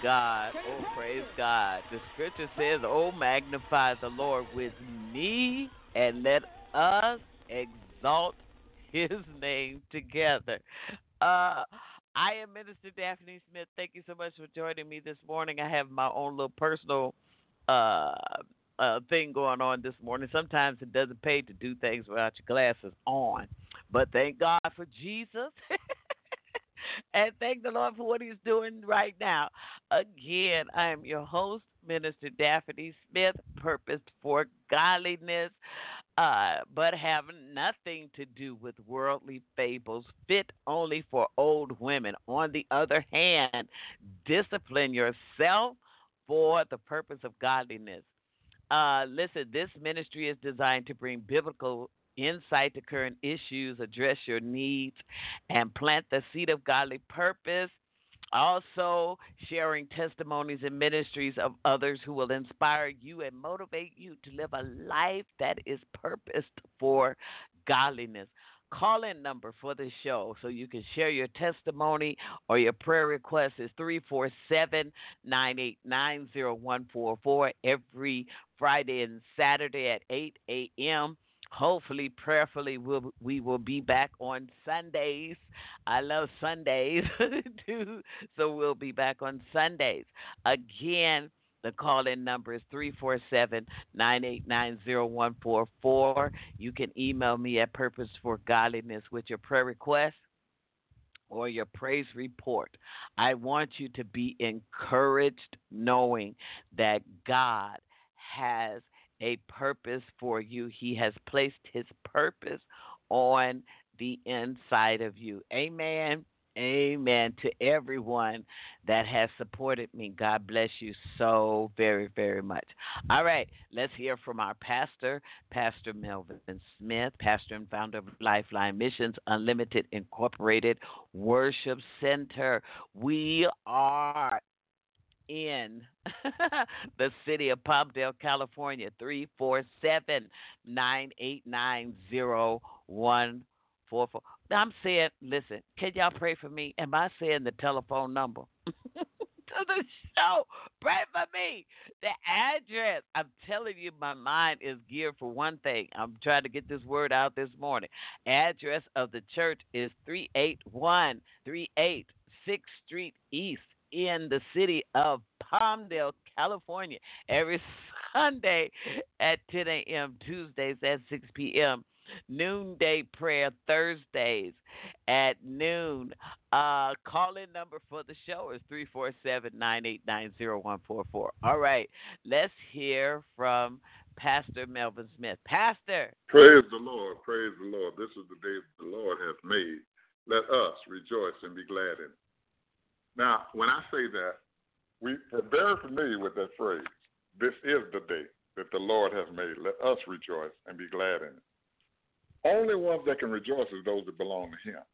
God. Oh, praise God. The scripture says, oh, magnify the Lord with me and let us exalt his name together. I am Minister Daphne Smith. Thank you so much for joining me this morning. I have my own little personal uh, thing going on this morning. Sometimes it doesn't pay to do things without your glasses on. But thank God for Jesus. And thank the Lord for what He's doing right now. Again, I am your host, Minister Daphne Smith, purposed for godliness, but have nothing to do with worldly fables, fit only for old women. On the other hand, discipline yourself for the purpose of godliness. Listen, this ministry is designed to bring biblical insight to current issues, address your needs, and plant the seed of godly purpose. Also, sharing testimonies and ministries of others who will inspire you and motivate you to live a life that is purposed for godliness. Call in number for the show so you can share your testimony or your prayer request is 347-989-0144 every Friday and Saturday at 8 a.m. Hopefully, prayerfully, we will be back on Sundays. I love Sundays too, so we'll be back on Sundays. Again, the call-in number is 347-989-0144. You can email me at Purpose for Godliness with your prayer request or your praise report. I want you to be encouraged knowing that God has a purpose for you. He has placed his purpose on the inside of you. Amen. Amen to everyone that has supported me. God bless you so very, very much. All right, let's hear from our pastor, Pastor Melvin Smith, pastor and founder of Lifeline Missions Unlimited Incorporated Worship Center. We are in the city of Palmdale, California, 347-989-0144. Now I'm saying, listen, can y'all pray for me? Am I saying the telephone number to the show? Pray for me. The address, I'm telling you, my mind is geared for one thing. I'm trying to get this word out this morning. Address of the church is 38138 6th Street East in the city of Palmdale, California, every Sunday at 10 a.m., Tuesdays at 6 p.m., noonday prayer Thursdays at noon. Call-in number for the show is 347-989-0144. All right, let's hear from Pastor Melvin Smith. Pastor. Praise the Lord. Praise the Lord. This is the day the Lord has made. Let us rejoice and be glad in it. Now, when I say that, we're very familiar with that phrase. This is the day that the Lord has made. Let us rejoice and be glad in it. Only ones that can rejoice is those that belong to him.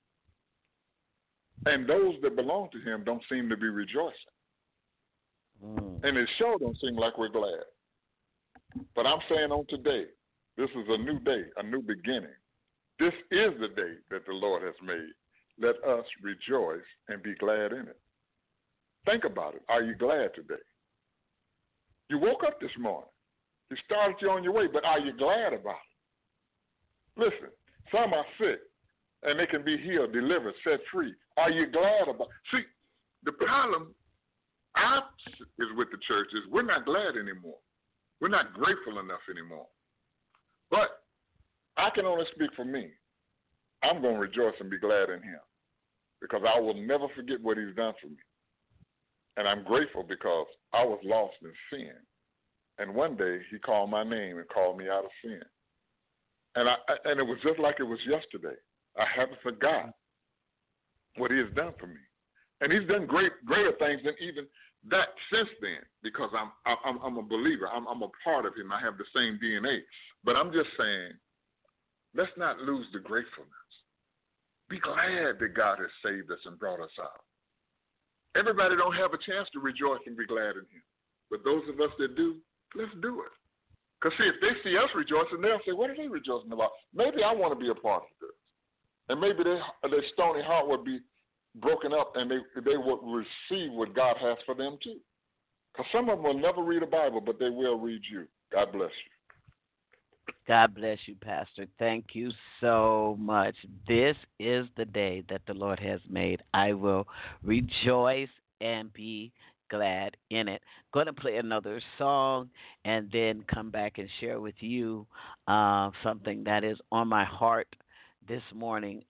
And those that belong to him don't seem to be rejoicing. And it sure don't seem like we're glad. But I'm saying on today, this is a new day, a new beginning. This is the day that the Lord has made. Let us rejoice and be glad in it. Think about it. Are you glad today? You woke up this morning. He started you on your way, but are you glad about it? Listen, some are sick, and they can be healed, delivered, set free. Are you glad about it? See, the problem is with the church is we're not glad anymore. We're not grateful enough anymore. But I can only speak for me. I'm going to rejoice and be glad in him because I will never forget what he's done for me. And I'm grateful because I was lost in sin. And one day he called my name and called me out of sin. And it was just like it was yesterday. I haven't forgotten what he has done for me. And he's done greater things than even that since then because I'm a believer. I'm a part of him. I have the same DNA. But I'm just saying, let's not lose the gratefulness. Be glad that God has saved us and brought us out. Everybody don't have a chance to rejoice and be glad in him. But those of us that do, let's do it. Because, see, if they see us rejoicing, they'll say, what are they rejoicing about? Maybe I want to be a part of this. And maybe their stony heart would be broken up, and they would receive what God has for them too. Because some of them will never read a Bible, but they will read you. God bless you. God bless you, Pastor. Thank you so much. This is the day that the Lord has made. I will rejoice and be glad in it. Going to play another song and then come back and share with you something that is on my heart this morning.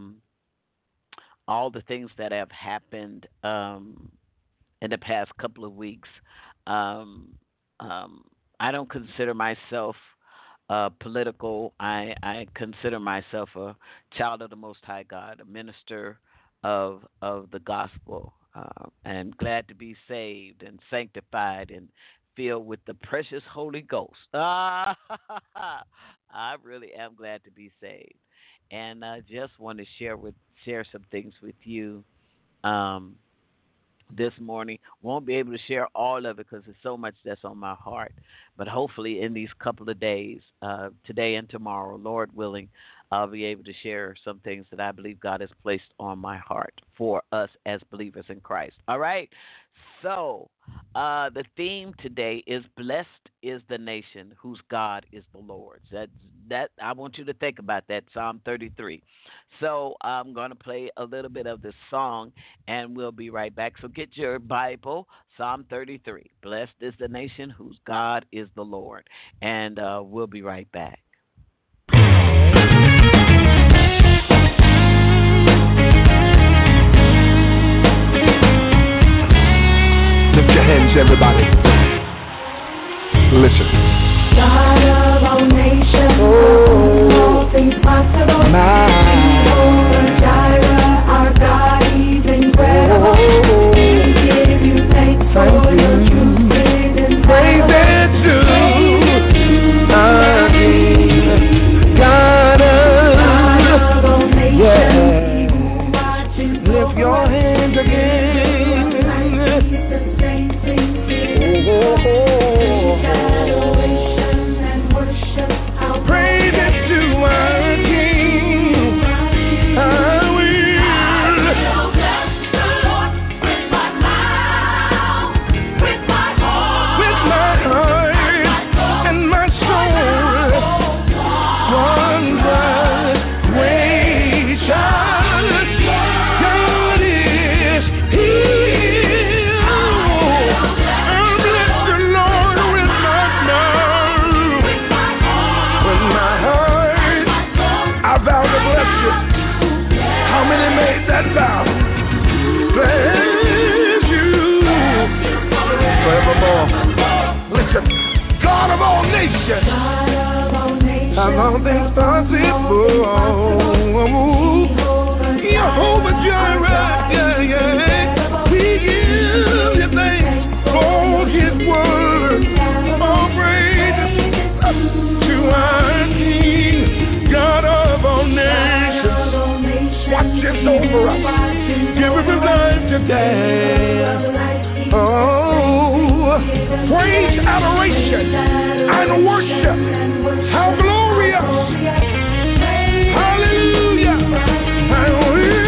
All the things that have happened in the past couple of weeks. I don't consider myself political. I consider myself a child of the Most High God, a minister of the gospel, and glad to be saved and sanctified and filled with the precious Holy Ghost. I really am glad to be saved, and I just want to share some things with you this morning. Won't be able to share all of it because there's so much that's on my heart. But hopefully in these couple of days, today and tomorrow, Lord willing, I'll be able to share some things that I believe God has placed on my heart for us as believers in Christ. All right? So the theme today is blessed is the nation whose God is the Lord. That I want you to think about that, Psalm 33. So I'm going to play a little bit of this song, and we'll be right back. So get your Bible, Psalm 33. Blessed is the nation whose God is the Lord. And we'll be right back. Lift your hands, everybody. Listen. God of all nations, all things possible. Jehovah Jireh, our God, He's incredible. We give you thanks for your truth is Praise it to our King, God of all nations. Lift your hands again. Praise it to our King. I will bless the Lord with my mouth, with my heart, and my soul. One blood gracious God is here. I'll bless the Lord with my mouth, with my heart. I vow to bless you. How many made that vow? Bless you forevermore. Listen, God of all nations, I'm all things possible. Jehovah Jireh, yeah. We give you thanks for His word. All praise to our King, God of all nations. Watch this over us. Give us a life today. Oh, praise, adoration, and worship. How glorious. Hallelujah. I will.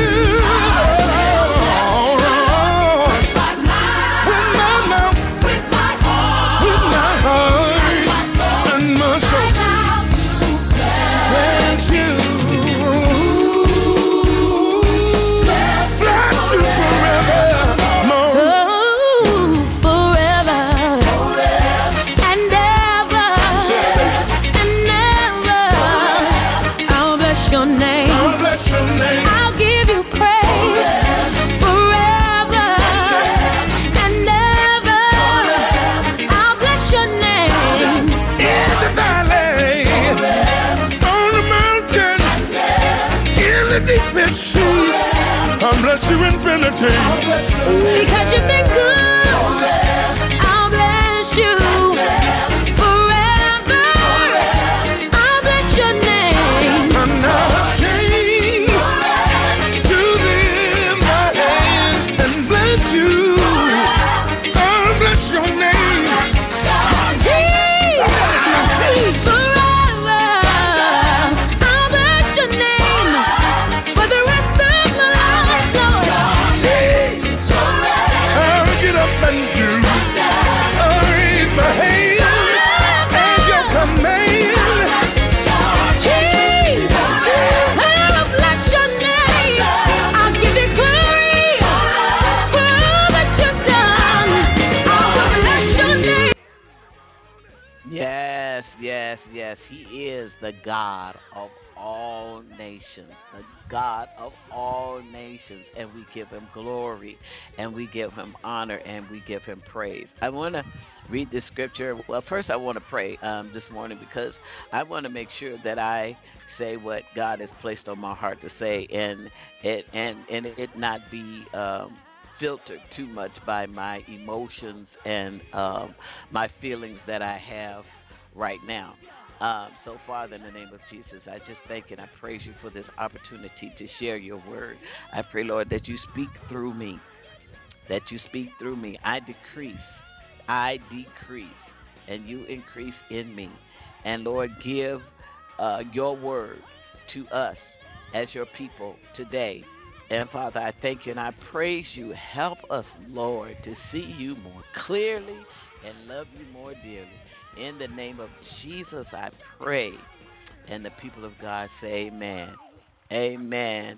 Bless you infinity. Because you've been good. I'll bless you forever. I'll bless your name. I'm not ashamed to lift my hands and bless you. I'll bless your name. Forever. I'll bless your name for the rest of my life, Lord. God of all nations, the God of all nations, and we give him glory, and we give him honor, and we give him praise. I want to read the scripture. Well, first I want to pray this morning because I want to make sure that I say what God has placed on my heart to say, and it not be filtered too much by my emotions and my feelings that I have right now. So, Father, in the name of Jesus, I just thank and I praise you for this opportunity to share your word. I pray, Lord, that you speak through me, that you speak through me. I decrease, and you increase in me. And, Lord, give your word to us as your people today. And, Father, I thank you and I praise you. Help us, Lord, to see you more clearly and love you more dearly. In the name of Jesus, I pray. And the people of God say amen. Amen.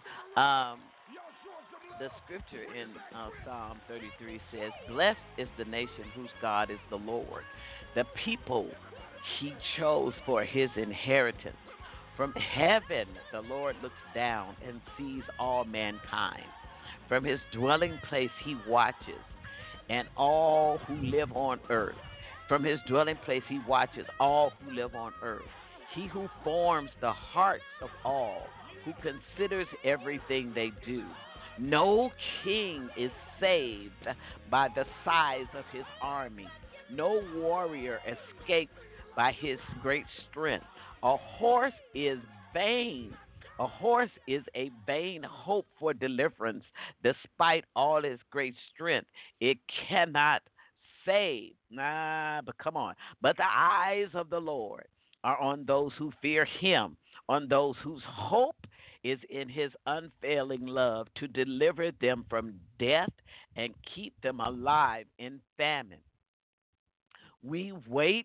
The scripture in Psalm 33 says, "Blessed is the nation whose God is the Lord, the people he chose for his inheritance. From heaven the Lord looks down and sees all mankind. From his dwelling place he watches, and all who live on earth. From his dwelling place he watches all who live on earth. He who forms the hearts of all, who considers everything they do. No king is saved by the size of his army. No warrior escapes by his great strength. A horse is vain. A horse is a vain hope for deliverance. Despite all its great strength, it cannot save. But come on. But the eyes of the Lord are on those who fear him, on those whose hope is in his unfailing love, to deliver them from death and keep them alive in famine. We wait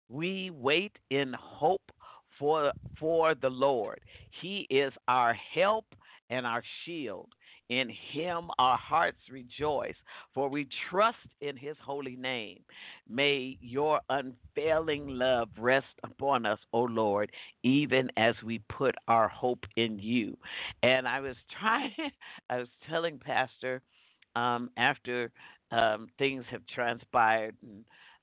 in hope for the Lord. He is our help and our shield. In him our hearts rejoice, for we trust in his holy name. May your unfailing love rest upon us, O Lord, even as we put our hope in you. And I was telling Pastor, after things have transpired in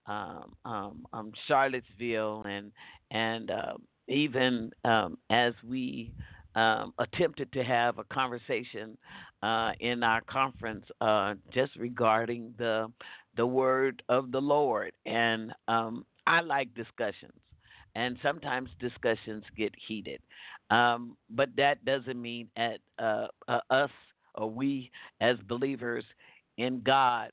Charlottesville, and even as we attempted to have a conversation in our conference just regarding the word of the Lord. And I like discussions, and sometimes discussions get heated. But that doesn't mean at us or we as believers in God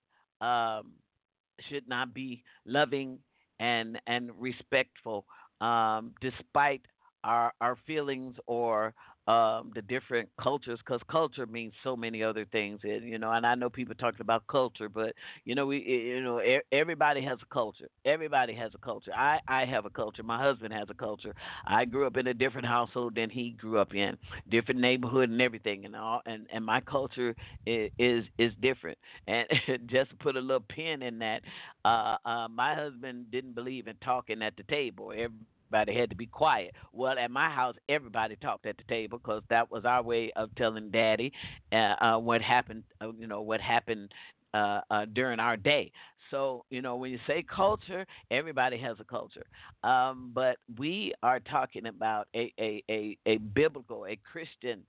should not be loving and respectful despite our feelings or the different cultures, because culture means so many other things, and I know people talking about culture, but everybody has a culture. Everybody has a culture. I have a culture. My husband has a culture. I grew up in a different household than he grew up in, different neighborhood and everything, and my culture is different. And just to put a little pin in that, my husband didn't believe in talking at the table. Everybody had to be quiet. Well, at my house, everybody talked at the table because that was our way of telling Daddy what happened. What happened during our day. So when you say culture, everybody has a culture. But we are talking about a biblical, a Christian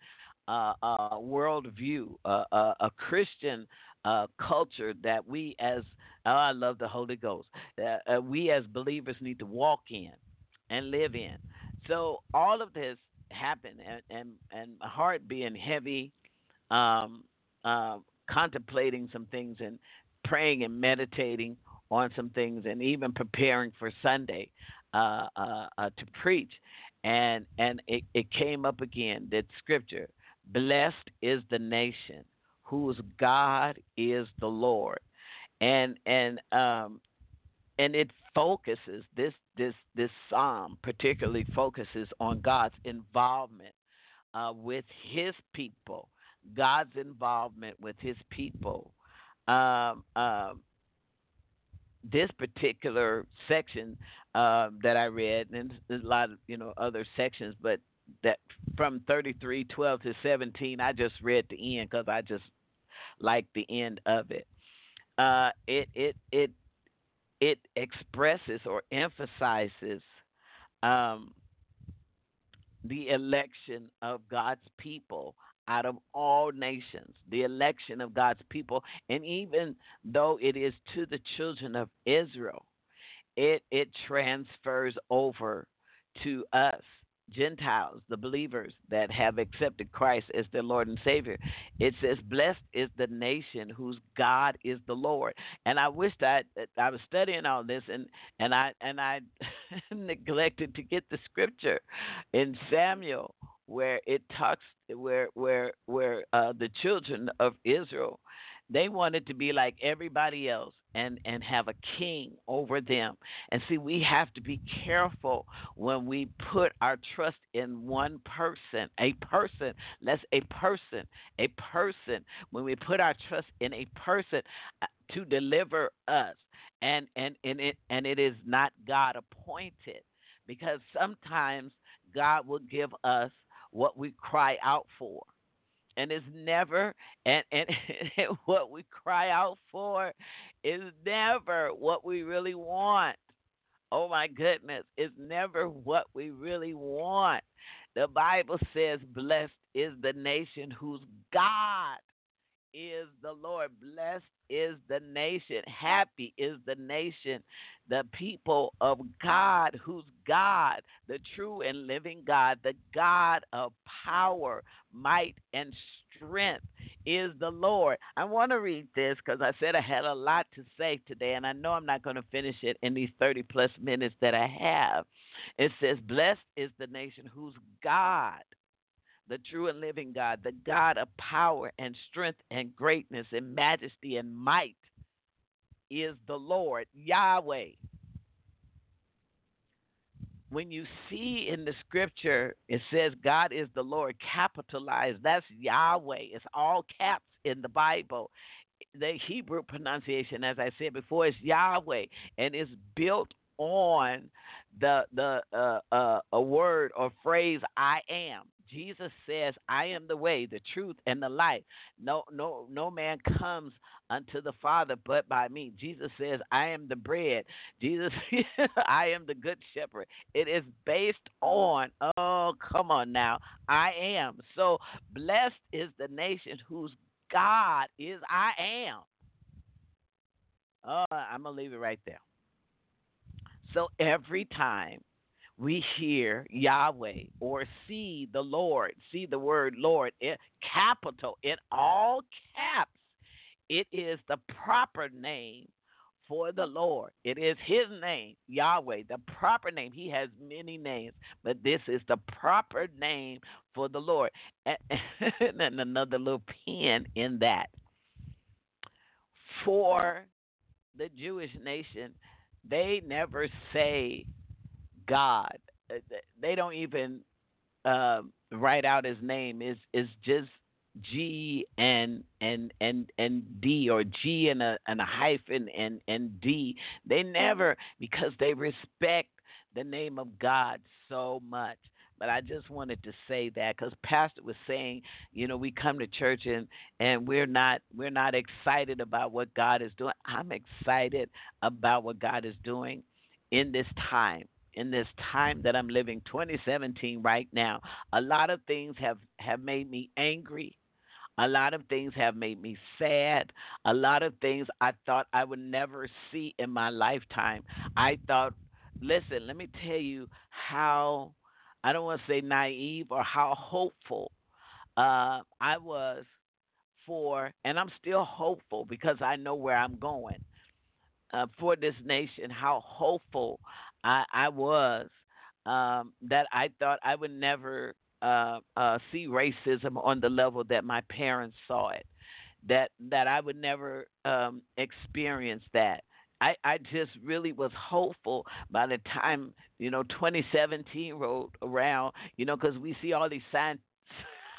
worldview, a Christian culture that we as I love the Holy Ghost. We as believers need to walk in and live in. So all of this happened, and my heart being heavy, contemplating some things and praying and meditating on some things, and even preparing for Sunday to preach, and it came up again, that scripture, "Blessed is the nation whose God is the Lord," and it focuses this psalm particularly focuses on God's involvement with His people. God's involvement with His people. this particular section that I read, and there's a lot of other sections, but that from 33:12 to 17, I just read the end because I just like the end of it. It expresses or emphasizes um, the election of God's people out of all nations, the election of God's people, and even though it is to the children of Israel, it transfers over to us, Gentiles, the believers that have accepted Christ as their Lord and Savior. It says, "Blessed is the nation whose God is the Lord." And I wished I was studying all this, and I neglected to get the scripture in Samuel where it talks where the children of Israel, they wanted to be like everybody else and have a king over them. And see, we have to be careful when we put our trust in one person, a person. A person. When we put our trust in a person to deliver us, and it is not God appointed, because sometimes God will give us what we cry out for, and it's never and what we cry out for is never what we really want. Oh my goodness, it's never what we really want. The Bible says, "Blessed is the nation whose God is the Lord." Blessed is the nation. Happy is the nation, the people of God, whose God, the true and living God, the God of power, might, and strength is the Lord. I want to read this because I said I had a lot to say today, and I know I'm not going to finish it in these 30-plus minutes that I have. It says, "Blessed is the nation whose God, the true and living God, the God of power and strength and greatness and majesty and might, is the Lord, Yahweh." When you see in the scripture, it says God is the Lord, capitalized. That's Yahweh. It's all caps in the Bible. The Hebrew pronunciation, as I said before, is Yahweh, and it's built on a word or phrase, "I am." Jesus says, "I am the way, the truth, and the life. No man comes unto the Father but by me." Jesus says, "I am the bread." Jesus, "I am the good shepherd." It is based on, oh, come on now, I am. So blessed is the nation whose God is I am. Oh, I'm going to leave it right there. So every time we hear Yahweh or see the Lord, see the word Lord, capital, in all caps, it is the proper name for the Lord. It is his name, Yahweh, the proper name. He has many names, but this is the proper name for the Lord. And another little pin in that. For the Jewish nation, they never say God. They don't even write out his name. It's just G and D, or G and a hyphen and D. They never, because they respect the name of God so much. But I just wanted to say that because Pastor was saying, we come to church and we're not excited about what God is doing. I'm excited about what God is doing in this time. In this time that I'm living, 2017 right now. A lot of things have made me angry. A lot of things have made me sad. A lot of things I thought I would never see in my lifetime. I thought, listen, let me tell you how, I don't want to say naive, or how hopeful I was for, and I'm still hopeful because I know where I'm going, for this nation, how hopeful I was, that I thought I would never see racism on the level that my parents saw it, that I would never experience that. I just really was hopeful by the time, 2017 rolled around, because we see all these signs.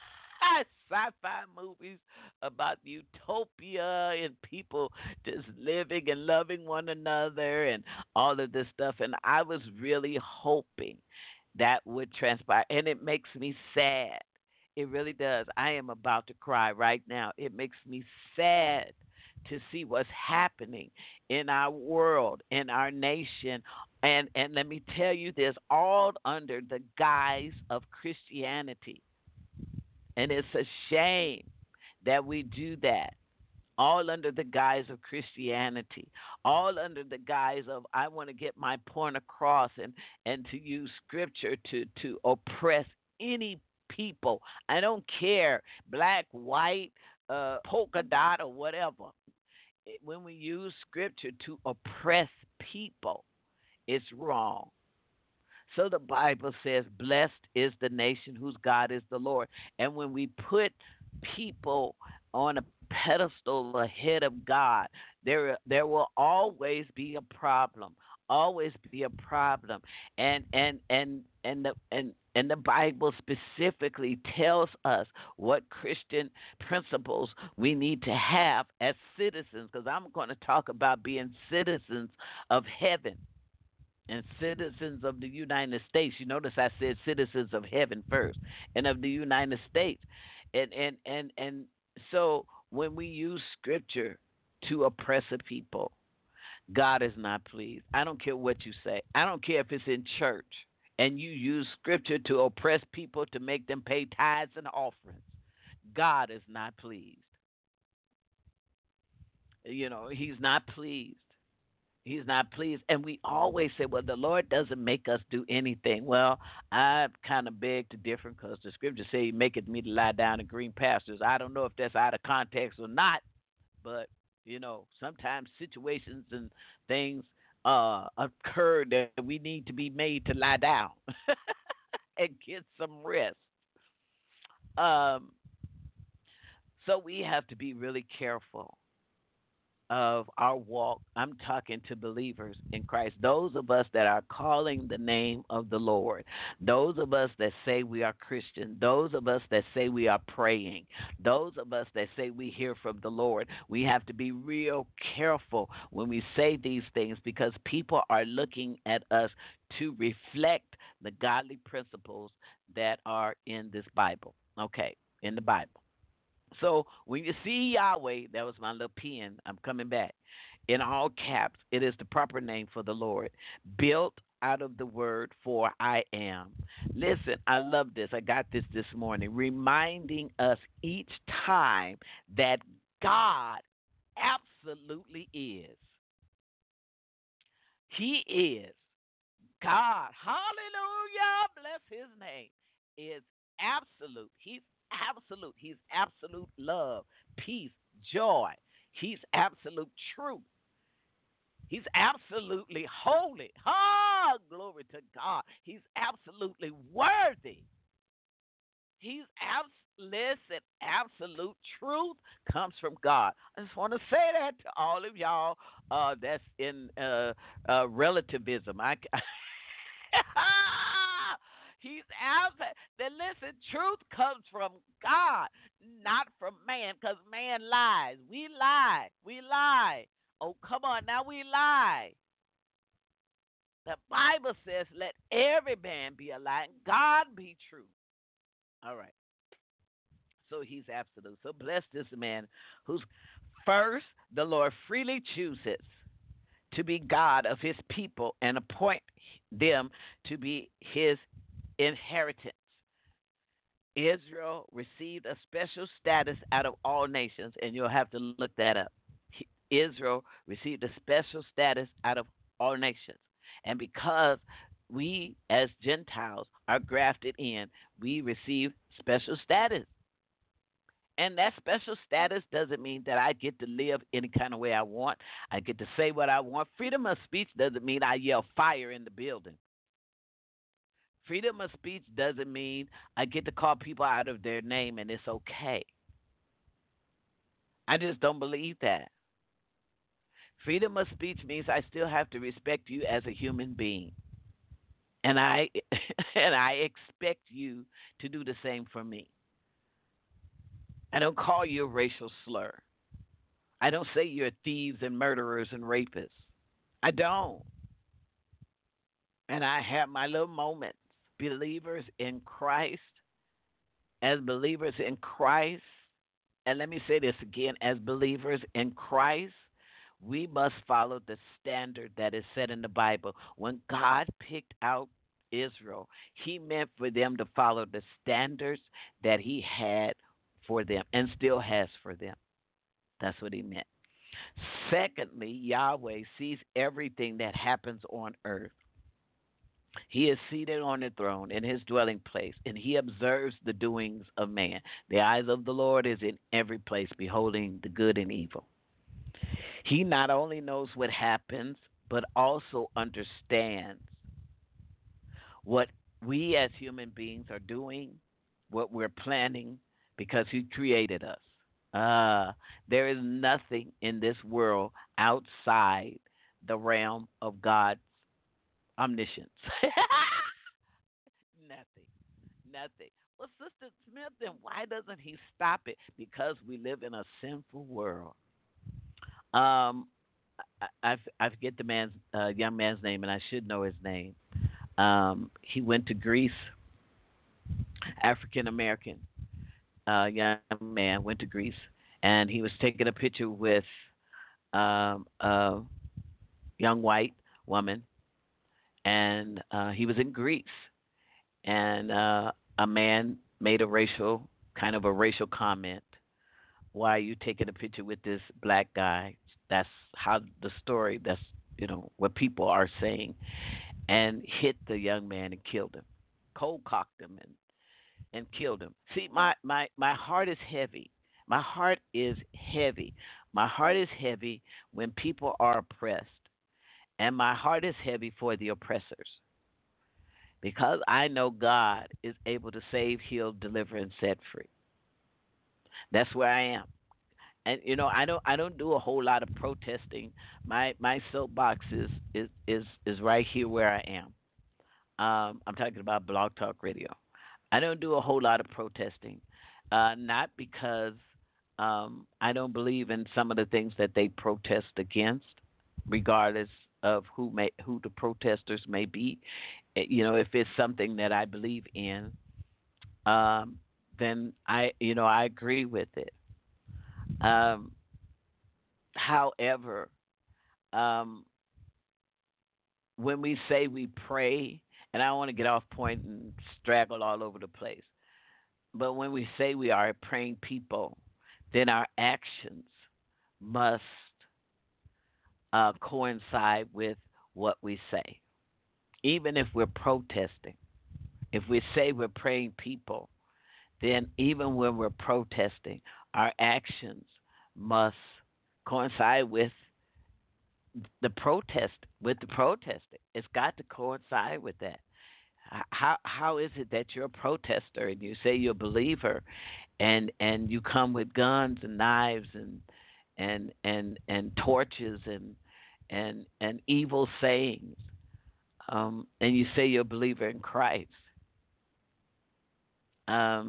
Sci-fi movies about utopia and people just living and loving one another and all of this stuff. And I was really hoping that would transpire. And it makes me sad. It really does. I am about to cry right now. It makes me sad to see what's happening in our world, in our nation. And let me tell you this, all under the guise of Christianity. And it's a shame that we do that. All under the guise of Christianity, all under the guise of I want to get my point across and to use scripture to oppress any people. I don't care, black, white, polka dot, or whatever. When we use scripture to oppress people, it's wrong. So the Bible says, blessed is the nation whose God is the Lord. And when we put people on a pedestal ahead of God, there will always be a problem. Always be a problem. And the Bible specifically tells us what Christian principles we need to have as citizens, because I'm going to talk about being citizens of heaven and citizens of the United States. You notice I said citizens of heaven first and of the United States. And so when we use scripture to oppress a people, God is not pleased. I don't care what you say. I don't care if it's in church and you use scripture to oppress people to make them pay tithes and offerings. God is not pleased. You know, he's not pleased. He's not pleased. And we always say, well, the Lord doesn't make us do anything. Well, I kind of beg to differ because the scripture says he maketh me to lie down in green pastures. I don't know if that's out of context or not, but, you know, sometimes situations and things occur that we need to be made to lie down and get some rest. So we have to be really careful of our walk. I'm talking to believers in Christ, those of us that are calling the name of the Lord, those of us that say we are Christian, those of us that say we are praying, those of us that say we hear from the Lord. We have to be real careful when we say these things because people are looking at us to reflect the godly principles that are in this Bible, okay, in the Bible. So when you see Yahweh, that was my little pen, I'm coming back, in all caps, it is the proper name for the Lord, built out of the word for I am. Listen, I love this. I got this morning, reminding us each time that God absolutely is. He is. God, hallelujah, bless his name, is absolute. He's absolute. He's absolute love, peace, joy. He's absolute truth. He's absolutely holy. Oh, glory to God. He's absolutely worthy. He's listen, absolute truth comes from God. I just want to say that to all of y'all that's in relativism. He's absolute. Then listen, truth comes from God, not from man, because man lies. We lie. We lie. Oh, come on, now we lie. The Bible says, let every man be a lie and God be true. All right. So he's absolute. So blessed is the man who's first, the Lord freely chooses to be God of his people and appoint them to be his inheritance. Israel received a special status out of all nations, and you'll have to look that up. Israel received a special status out of all nations. And because we as Gentiles are grafted in, we receive special status. And that special status doesn't mean that I get to live any kind of way I want. I get to say what I want. Freedom of speech doesn't mean I yell fire in the building. Freedom of speech doesn't mean I get to call people out of their name and it's okay. I just don't believe that. Freedom of speech means I still have to respect you as a human being. And I expect you to do the same for me. I don't call you a racial slur. I don't say you're thieves and murderers and rapists. I don't. And I have my little moments. Believers in Christ, as believers in Christ, and let me say this again, as believers in Christ, we must follow the standard that is set in the Bible. When God picked out Israel, he meant for them to follow the standards that he had for them and still has for them. That's what he meant. Secondly, Yahweh sees everything that happens on earth. He is seated on the throne in his dwelling place, and he observes the doings of man. The eyes of the Lord is in every place, beholding the good and evil. He not only knows what happens, but also understands what we as human beings are doing, what we're planning, because he created us. There is nothing in this world outside the realm of God's omniscience. Nothing. Well, Sister Smith, then why doesn't he stop it? Because we live in a sinful world. I forget the young man's name, and I should know his name. He went to Greece, African American young man went to Greece, and he was taking a picture with a young white woman, and he was in Greece, and a man made a racial comment. Why are you taking a picture with this black guy? That's how the story. That's what people are saying, and hit the young man and killed him, cold cocked him and killed him. See, my heart is heavy. My heart is heavy. My heart is heavy when people are oppressed, and my heart is heavy for the oppressors, because I know God is able to save, heal, deliver, and set free. That's where I am. And I don't do a whole lot of protesting. My soapbox is right here where I am. I'm talking about Blog Talk Radio. I don't do a whole lot of protesting, not because I don't believe in some of the things that they protest against, regardless of who the protesters may be. If it's something that I believe in, then I agree with it. However, when we say we pray, and I don't want to get off point and straggle all over the place, but when we say we are a praying people, then our actions must coincide with what we say. Even if we're protesting, if we say we're praying people, then even when we're protesting, our actions must coincide with the protest, with the protesting. It's got to coincide with that. How is it that you're a protester and you say you're a believer, and you come with guns and knives and torches and evil sayings, and you say you're a believer in Christ? I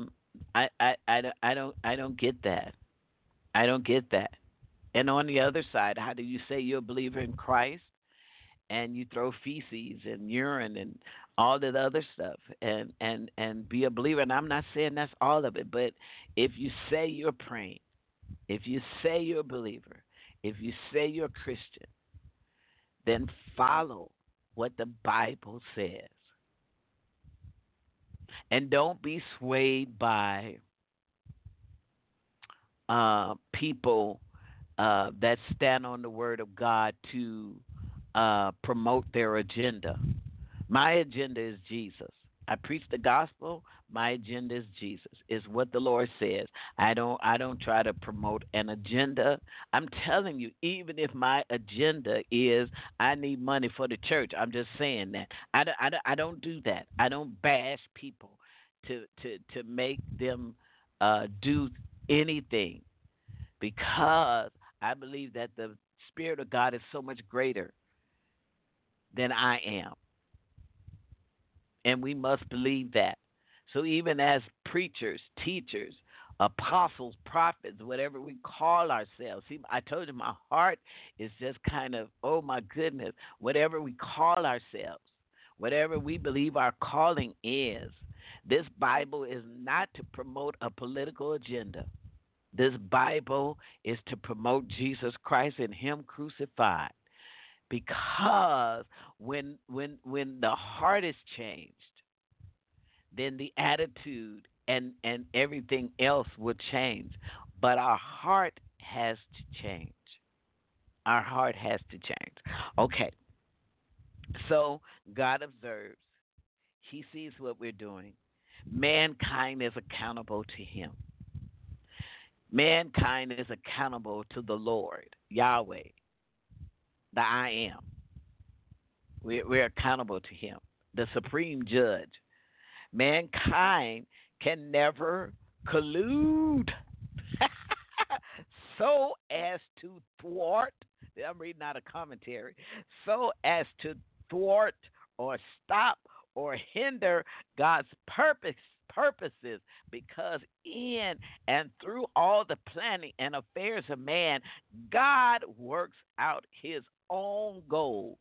don't get that. I don't get that. And on the other side, how do you say you're a believer in Christ and you throw feces and urine and all that other stuff and be a believer? And I'm not saying that's all of it, but if you say you're praying, if you say you're a believer, if you say you're a Christian, then follow what the Bible says. And don't be swayed by people that stand on the word of God to promote their agenda. My agenda is Jesus. I preach the gospel. My agenda is Jesus. Is what the Lord says. I don't try to promote an agenda. I'm telling you, even if my agenda is I need money for the church, I'm just saying that. I don't do that. I don't bash people to make them do anything, because I believe that the Spirit of God is so much greater than I am. And we must believe that. So even as preachers, teachers, apostles, prophets, whatever we call ourselves. See, I told you my heart is just kind of, oh my goodness, whatever we call ourselves, whatever we believe our calling is. This Bible is not to promote a political agenda. This Bible is to promote Jesus Christ and Him crucified. Because when the heart is changed, then the attitude and everything else will change. But our heart has to change. Our heart has to change. Okay. So God observes. He sees what we're doing. Mankind is accountable to Him. Mankind is accountable to the Lord, Yahweh, the I Am. We're accountable to Him, the supreme judge. Mankind can never collude so as to thwart. I'm reading out a commentary. So as to thwart or stop or hinder God's purposes, because in and through all the planning and affairs of man, God works out His own goals.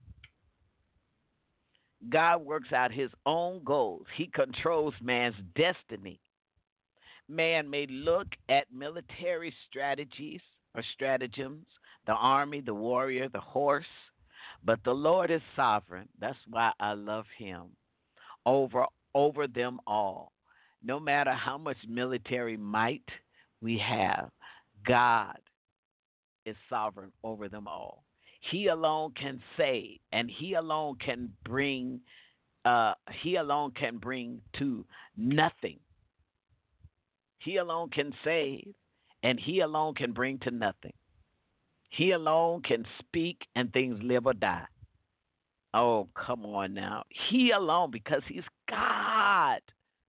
God works out His own goals. He controls man's destiny. Man may look at military strategies or stratagems, the army, the warrior, the horse, but the Lord is sovereign. That's why I love Him over them all. No matter how much military might we have, God is sovereign over them all. He alone can save, and He alone can bring. He alone can bring to nothing. He alone can save, and He alone can bring to nothing. He alone can speak, and things live or die. Oh, come on now. He alone, because He's God.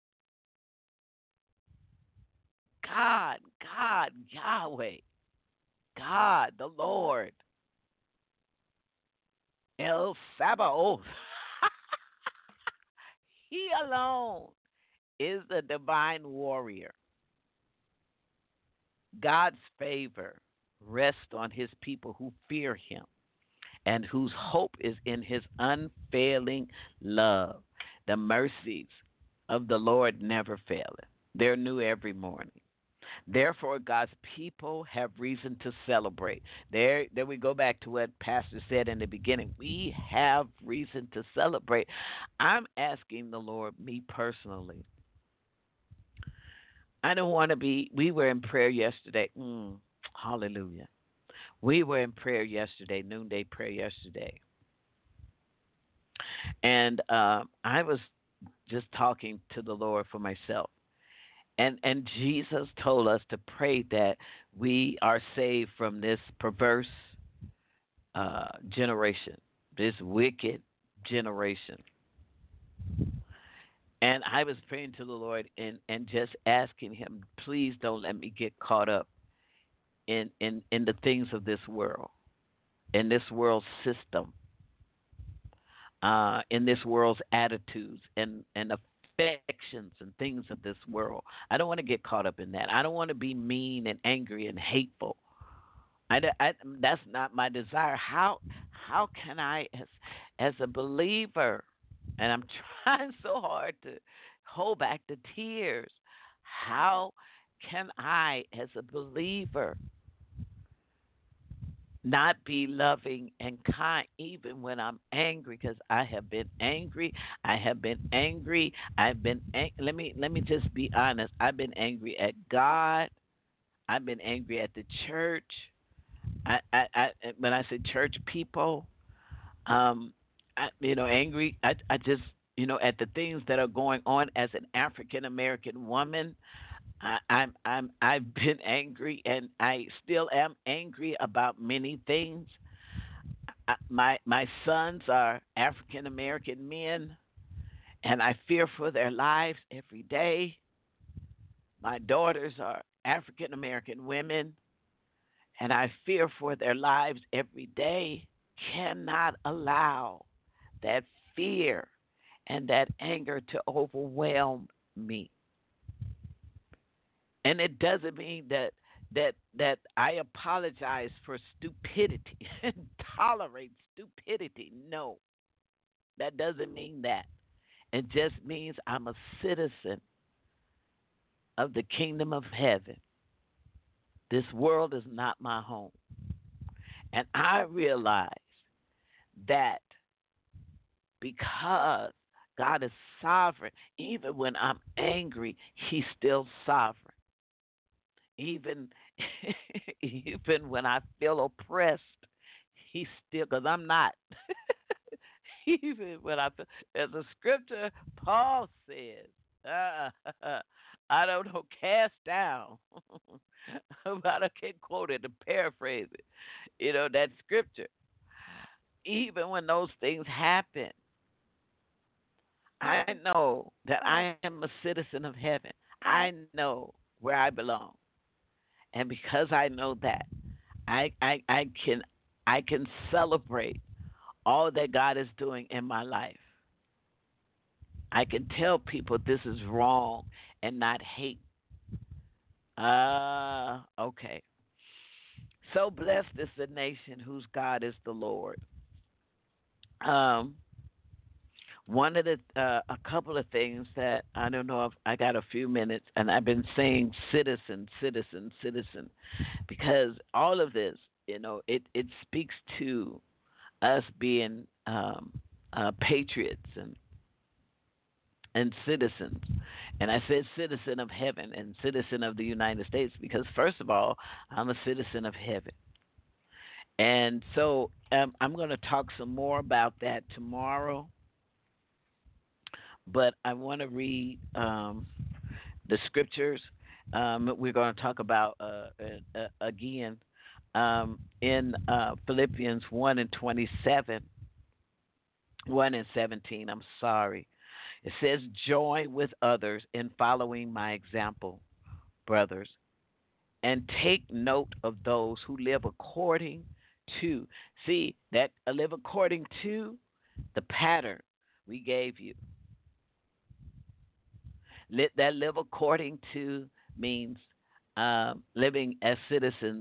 God, Yahweh. God, the Lord. El Sabaoth. He alone is the divine warrior. God's favor rests on His people who fear Him and whose hope is in His unfailing love. The mercies of the Lord never fail. They're new every morning. Therefore, God's people have reason to celebrate. There we go back to what Pastor said in the beginning. We have reason to celebrate. I'm asking the Lord, me personally. I don't want to be, we were in prayer yesterday. Hallelujah. We were in prayer yesterday, noonday prayer yesterday. And I was just talking to the Lord for myself. And Jesus told us to pray that we are saved from this perverse generation, this wicked generation. And I was praying to the Lord and just asking Him, please don't let me get caught up in the things of this world, in this world's system, in this world's attitudes and affections and things of this world. I don't want to get caught up in that. I don't want to be mean and angry and hateful. That's not my desire. How can I, as a believer, and I'm trying so hard to hold back the tears, how can I, as a believer, not be loving and kind even when I'm angry? Because I have been angry. Let me just be honest. I've been angry at God. I've been angry at the church. When I say church people, angry. I just, at the things that are going on as an African American woman. I've been angry, and I still am angry about many things. My sons are African American men, and I fear for their lives every day. My daughters are African American women, and I fear for their lives every day. Cannot allow that fear and that anger to overwhelm me. And it doesn't mean that I apologize for stupidity and tolerate stupidity. No, that doesn't mean that. It just means I'm a citizen of the kingdom of heaven. This world is not my home. And I realize that because God is sovereign, even when I'm angry, He's still sovereign. Even even when I feel oppressed, He's still, because I'm not. Even when I feel, as the scripture, Paul says, I don't know, cast down. But I can't quote it to paraphrase it. That scripture. Even when those things happen, I know that I am a citizen of heaven. I know where I belong. And because I know that, I can celebrate all that God is doing in my life. I can tell people this is wrong and not hate. Okay. So blessed is the nation whose God is the Lord. One of a couple of things that I don't know if I got a few minutes, and I've been saying citizen, citizen, citizen, because all of this, it speaks to us being patriots and citizens. And I said citizen of heaven and citizen of the United States because, first of all, I'm a citizen of heaven. And so I'm going to talk some more about that tomorrow. But I want to read the scriptures. We're going to talk about, again, in Philippians 1 and 27, 1 and 17, I'm sorry. It says, join with others in following my example, brothers, and take note of those who live according to, live according to the pattern we gave you. That live according to means living as citizens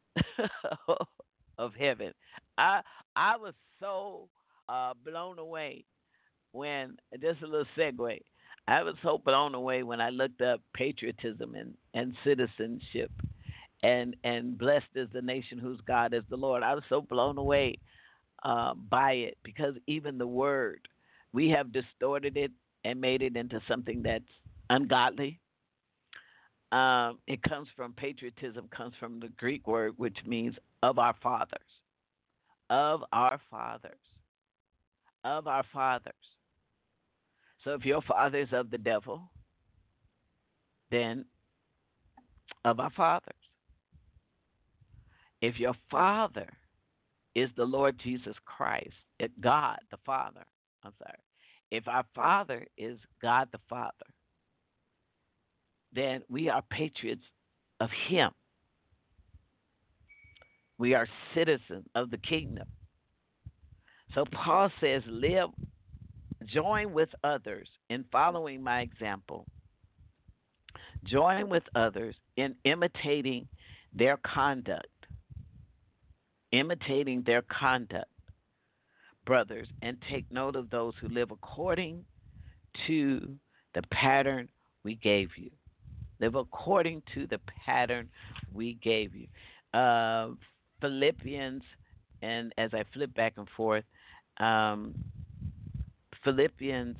of heaven. I was so blown away when, just a little segue, I was so blown away when I looked up patriotism and citizenship and blessed is the nation whose God is the Lord. I was so blown away by it because even the word, we have distorted it and made it into something that's ungodly. It comes from, patriotism comes from the Greek word which means of our fathers. Of our fathers. Of our fathers. So if your father is of the devil, then of our fathers. If your father is the Lord Jesus Christ, God the Father, if our Father is God the Father, then we are patriots of Him. We are citizens of the kingdom. So Paul says, join with others in following my example. Join with others in imitating their conduct. Imitating their conduct, brothers, and take note of those who live according to the pattern we gave you. Live according to the pattern we gave you. Philippians, and as I flip back and forth, Philippians.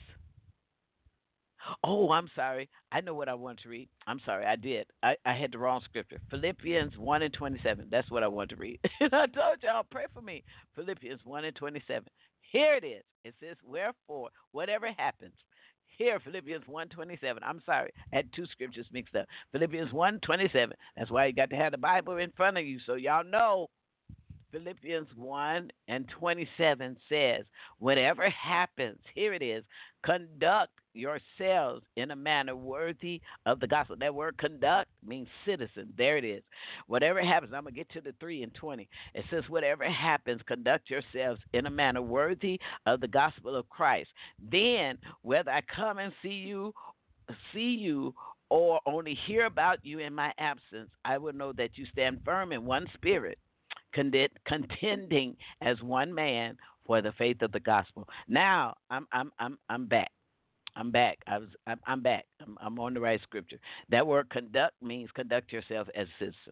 Oh, I'm sorry. I know what I want to read. I'm sorry, I did. I had the wrong scripture. Philippians 1 and 27. That's what I want to read. And I told y'all, pray for me. Philippians 1 and 27. Here it is. It says, wherefore, whatever happens. Here, Philippians 1:27. I'm sorry. I had two scriptures mixed up. Philippians 1:27. That's why you got to have the Bible in front of you so y'all know. Philippians 1 and 27 says, whatever happens, here it is, conduct yourselves in a manner worthy of the gospel. That word conduct means citizen. There it is. Whatever happens, I'm going to get to the 3 and 20. It says, whatever happens, conduct yourselves in a manner worthy of the gospel of Christ. Then, whether I come and see you or only hear about you in my absence, I will know that you stand firm in one spirit, contending as one man for the faith of the gospel. Now I'm back. I'm back. I'm back. I'm on the right scripture. That word conduct means conduct yourself as a citizen.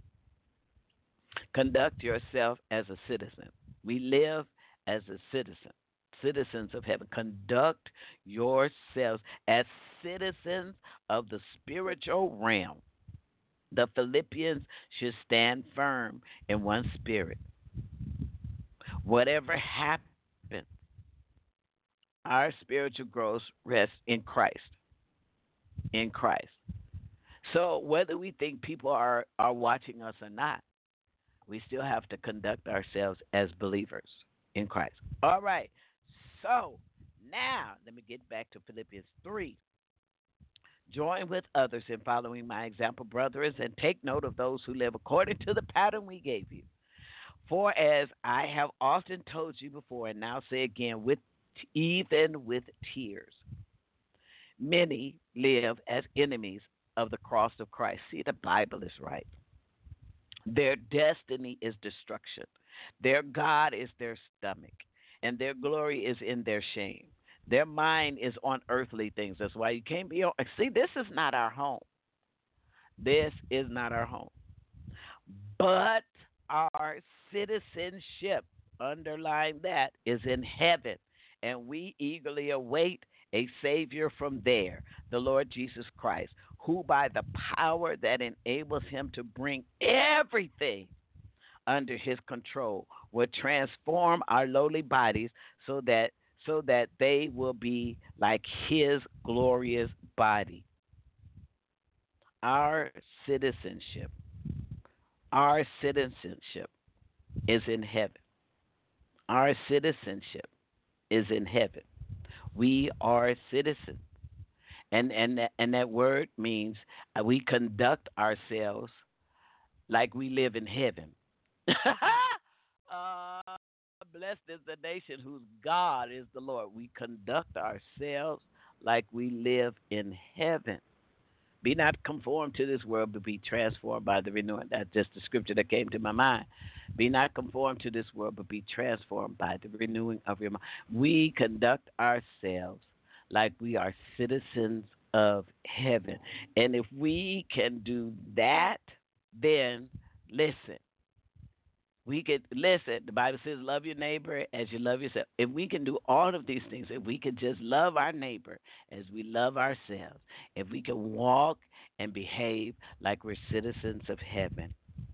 Conduct yourself as a citizen. We live as a citizen, citizens of heaven. Conduct yourselves as citizens of the spiritual realm. The Philippians should stand firm in one spirit. Whatever happens, our spiritual growth rests in Christ. In Christ. So whether we think people are watching us or not, we still have to conduct ourselves as believers in Christ. All right. So now let me get back to Philippians 3. Join with others in following my example, brothers, and take note of those who live according to the pattern we gave you. For as I have often told you before, and now say again, even with tears, many live as enemies of the cross of Christ. See, the Bible is right. Their destiny is destruction. Their God is their stomach, and their glory is in their shame. Their mind is on earthly things. That's why you can't be on. See, this is not our home. This is not our home. But our citizenship, underline that, is in heaven, and we eagerly await a Savior from there, the Lord Jesus Christ, who by the power that enables him to bring everything under his control will transform our lowly bodies so that they will be like his glorious body. Our citizenship is in heaven. Our citizenship is in heaven. We are citizens. And that word means we conduct ourselves like we live in heaven. Blessed is the nation whose God is the Lord. We conduct ourselves like we live in heaven. Be not conformed to this world, but be transformed by the renewing. That's just the scripture that came to my mind. Be not conformed to this world, but be transformed by the renewing of your mind. We conduct ourselves like we are citizens of heaven. And if we can do that, then listen. The Bible says, love your neighbor as you love yourself. If we can do all of these things, if we can just love our neighbor as we love ourselves, if we can walk and behave like we're citizens of heaven,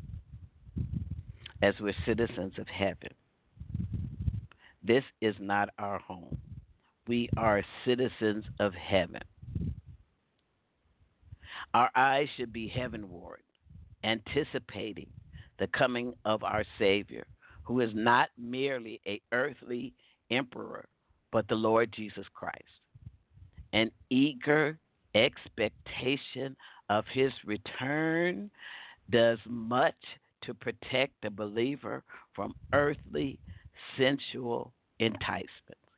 as we're citizens of heaven, this is not our home. We are citizens of heaven. Our eyes should be heavenward, anticipating the coming of our Savior, who is not merely an earthly emperor, but the Lord Jesus Christ. An eager expectation of his return does much to protect the believer from earthly sensual enticements.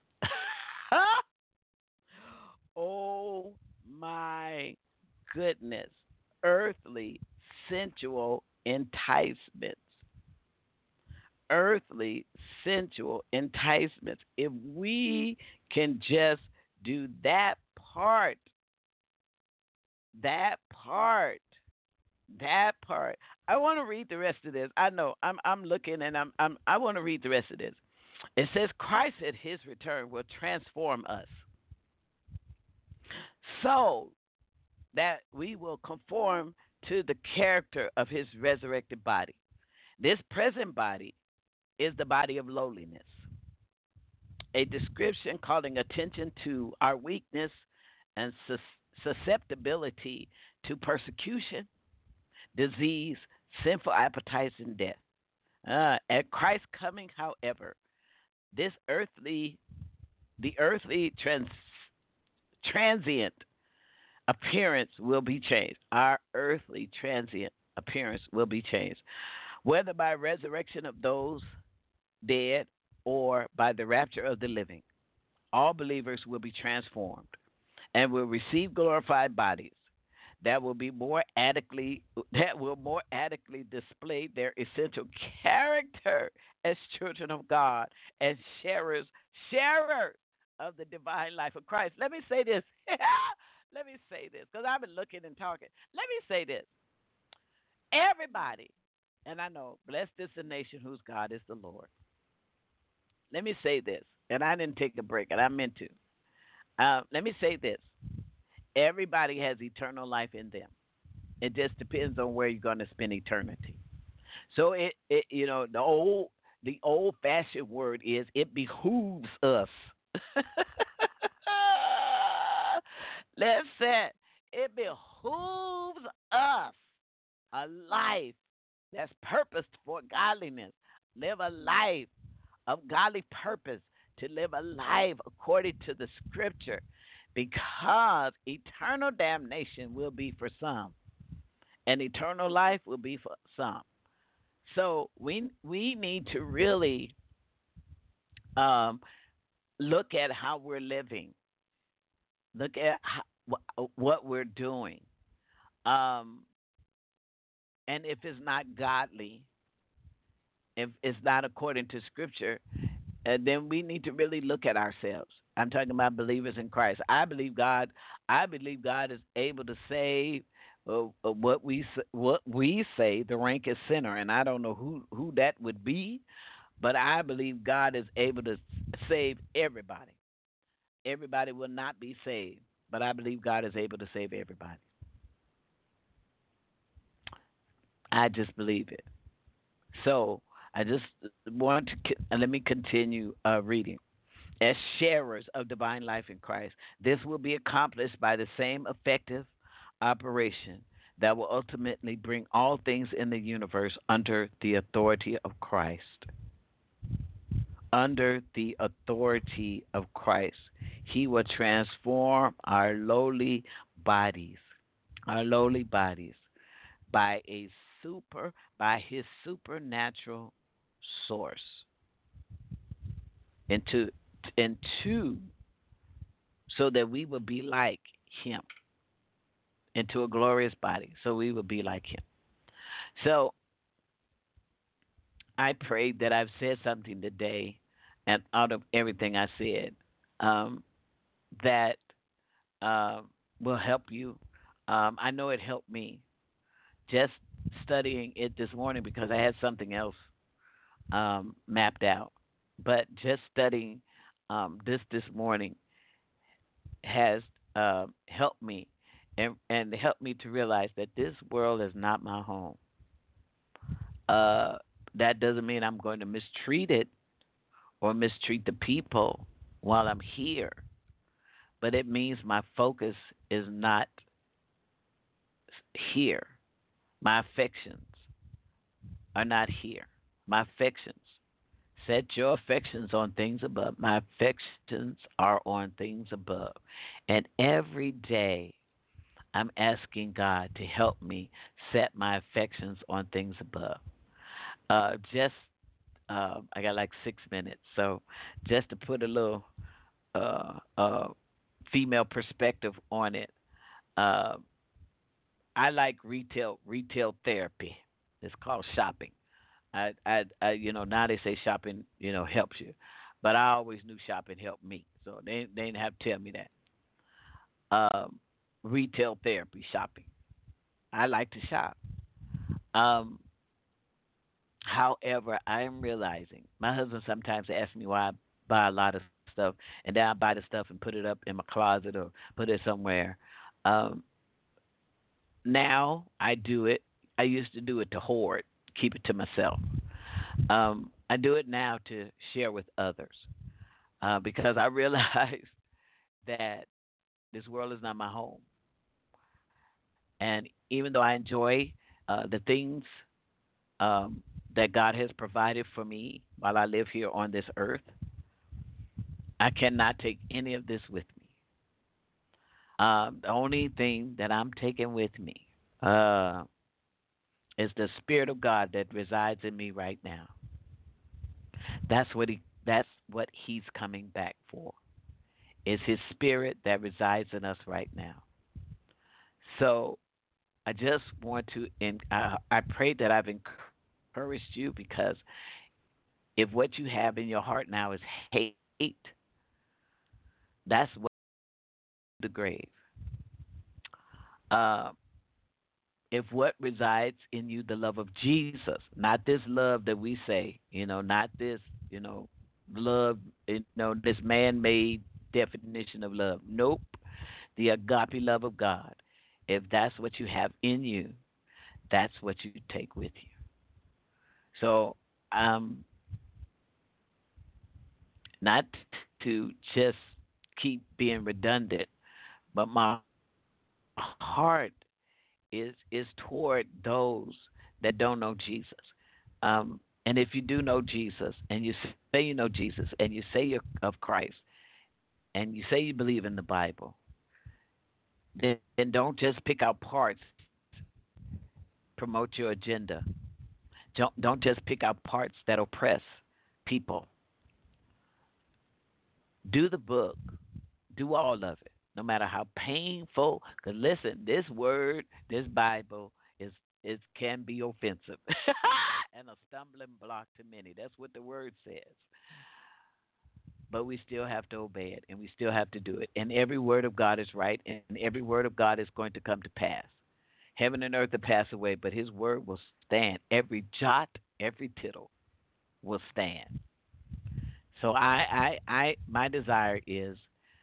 Oh my goodness. Earthly sensual enticements. Earthly sensual enticements. If we can just do that part, I want to read the rest of this. I know I'm looking and I want to read the rest of this. It says Christ at his return will transform us so that we will conform to the character of his resurrected body. This present body is the body of lowliness, a description calling attention to our weakness and susceptibility to persecution, disease, sinful appetites, and death. At Christ's coming, however, the earthly transient appearance will be changed. Our earthly transient appearance will be changed, whether by resurrection of those dead or by the rapture of the living. All believers will be transformed and will receive glorified bodies. that will more adequately display their essential character as children of God, as sharers of the divine life of Christ. Let me say this. Let me say this, because I've been looking and talking. Let me say this. Everybody, and I know, blessed is the nation whose God is the Lord. Let me say this, and I didn't take a break, and I meant to. Let me say this. Everybody has eternal life in them. It just depends on where you're going to spend eternity. So the old fashioned word is it behooves us. Listen, it behooves us a life that's purposed for godliness. Live a life of godly purpose, to live a life according to the scripture, because eternal damnation will be for some and eternal life will be for some. So we need to really look at how we're living, look at what we're doing, and if it's not godly, if it's not according to scripture, then we need to really look at ourselves. I'm talking about believers in Christ. I believe God is able to save what we say the rank is sinner, and I don't know who that would be, but I believe God is able to save everybody. Everybody will not be saved, but I believe God is able to save everybody. I just believe it. So I just want to let me continue reading. As sharers of divine life in Christ, this will be accomplished by the same effective operation that will ultimately bring all things in the universe under the authority of Christ. Under the authority of Christ, He will transform our lowly bodies by His supernatural source into so that we will be like Him, into a glorious body, so we will be like Him. So I pray that I've said something today, and out of everything I said, that will help you. I know it helped me just studying it this morning, because I had something else mapped out. But just studying this morning has helped me and helped me to realize that this world is not my home. That doesn't mean I'm going to mistreat it or mistreat the people while I'm here, but it means my focus is not here. My affections are not here. My affections. Set your affections on things above. My affections are on things above. And every day I'm asking God to help me set my affections on things above. I got like 6 minutes, so just to put a little female perspective on it, I like retail therapy. It's called shopping. I now they say shopping, helps you, but I always knew shopping helped me, so they didn't have to tell me that. Retail therapy, shopping. I like to shop. However, I am realizing my husband sometimes asks me why I buy a lot of stuff, and then I buy the stuff and put it up in my closet or put it somewhere. Now I do it. I used to do it to hoard, keep it to myself. I do it now to share with others, because I realize that this world is not my home. And even though I enjoy the things that God has provided for me while I live here on this earth, I cannot take any of this with me. The only thing that I'm taking with me is the Spirit of God that resides in me right now. That's what He's coming back for. Is His Spirit that resides in us right now. So I just want to, and I pray that I've encouraged you, because if what you have in your heart now is hate, that's what the grave. If what resides in you, the love of Jesus, not this love that we say, not this, love, this man-made definition of love. Nope. The agape love of God. If that's what you have in you, that's what you take with you. So, not to just keep being redundant, but my heart is toward those that don't know Jesus. And if you do know Jesus, and you say you know Jesus, and you say you're of Christ, and you say you believe in the Bible, then don't just pick out parts, promote your agenda. Don't just pick out parts that oppress people. Do the book. Do all of it, no matter how painful. Because listen, this word, this Bible, it can be offensive and a stumbling block to many. That's what the word says. But we still have to obey it, and we still have to do it. And every word of God is right, and every word of God is going to come to pass. Heaven and earth will pass away, but his word will stand. Every jot, every tittle will stand. So my desire is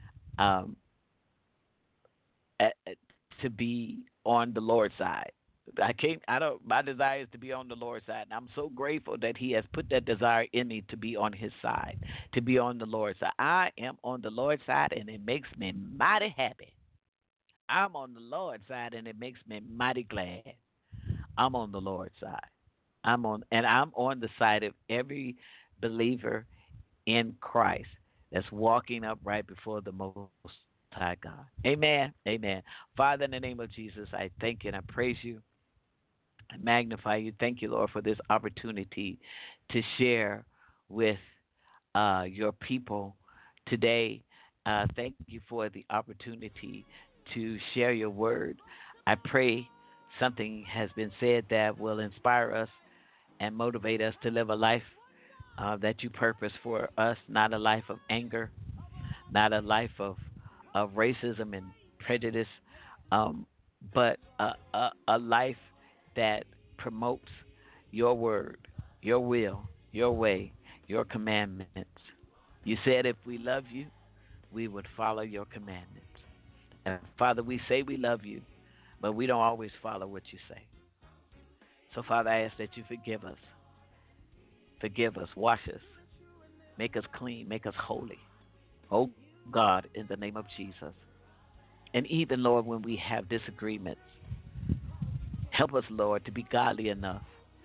to be on the Lord's side. My desire is to be on the Lord's side. And I'm so grateful that he has put that desire in me to be on his side, to be on the Lord's side. I am on the Lord's side, and it makes me mighty happy. I'm on the Lord's side, and it makes me mighty glad. I'm on the Lord's side. I'm on the side of every believer in Christ that's walking upright before the Most High God. Amen. Amen. Father, in the name of Jesus, I thank you and I praise you. I magnify you. Thank you, Lord, for this opportunity to share with your people today. Thank you for the opportunity to share your word. I pray something has been said that will inspire us and motivate us to live a life that you purpose for us, not a life of anger, not a life of racism and prejudice, but a life that promotes your word, your will, your way, your commandments. You said if we love you, we would follow your commandments. And Father, we say we love you, but we don't always follow what you say. So Father, I ask that you forgive us. Forgive us, wash us, make us clean, make us holy. Oh God, in the name of Jesus. And even, Lord, when we have disagreements, help us, Lord, to be godly enough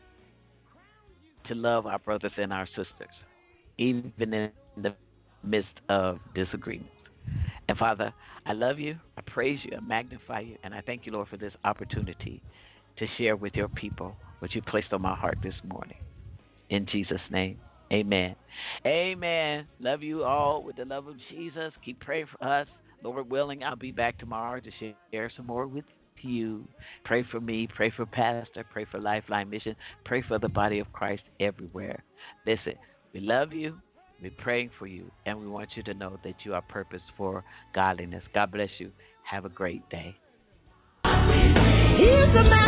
to love our brothers and our sisters, even in the midst of disagreements. And Father, I love you, I praise you, I magnify you, and I thank you, Lord, for this opportunity to share with your people what you placed on my heart this morning. In Jesus' name, amen. Amen. Love you all with the love of Jesus. Keep praying for us. Lord willing, I'll be back tomorrow to share some more with you. Pray for me. Pray for Pastor. Pray for Lifeline Mission. Pray for the body of Christ everywhere. Listen, we love you. We're praying for you. And we want you to know that you are purposed for godliness. God bless you. Have a great day. Here's the